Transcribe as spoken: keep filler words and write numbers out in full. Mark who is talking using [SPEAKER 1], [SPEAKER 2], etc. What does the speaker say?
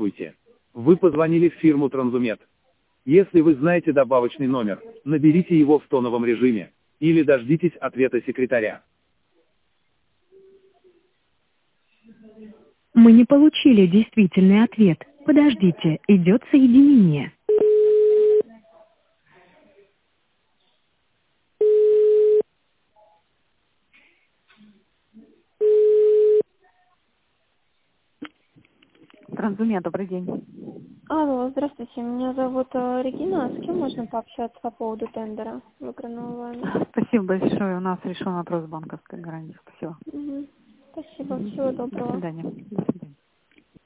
[SPEAKER 1] Здравствуйте. Вы позвонили в фирму Транзумет. Если вы знаете добавочный номер, наберите его в тоновом режиме, или дождитесь ответа секретаря.
[SPEAKER 2] Мы не получили действительный ответ. Подождите, идет соединение.
[SPEAKER 3] Транзумет, добрый день.
[SPEAKER 4] Алло, здравствуйте, меня зовут э, Регина. С кем можно пообщаться по поводу тендера, выигранного вами?
[SPEAKER 3] Спасибо большое. У нас решен вопрос банковской гарантии. Спасибо.
[SPEAKER 4] Угу. Спасибо, всего доброго.
[SPEAKER 3] До свидания. До свидания.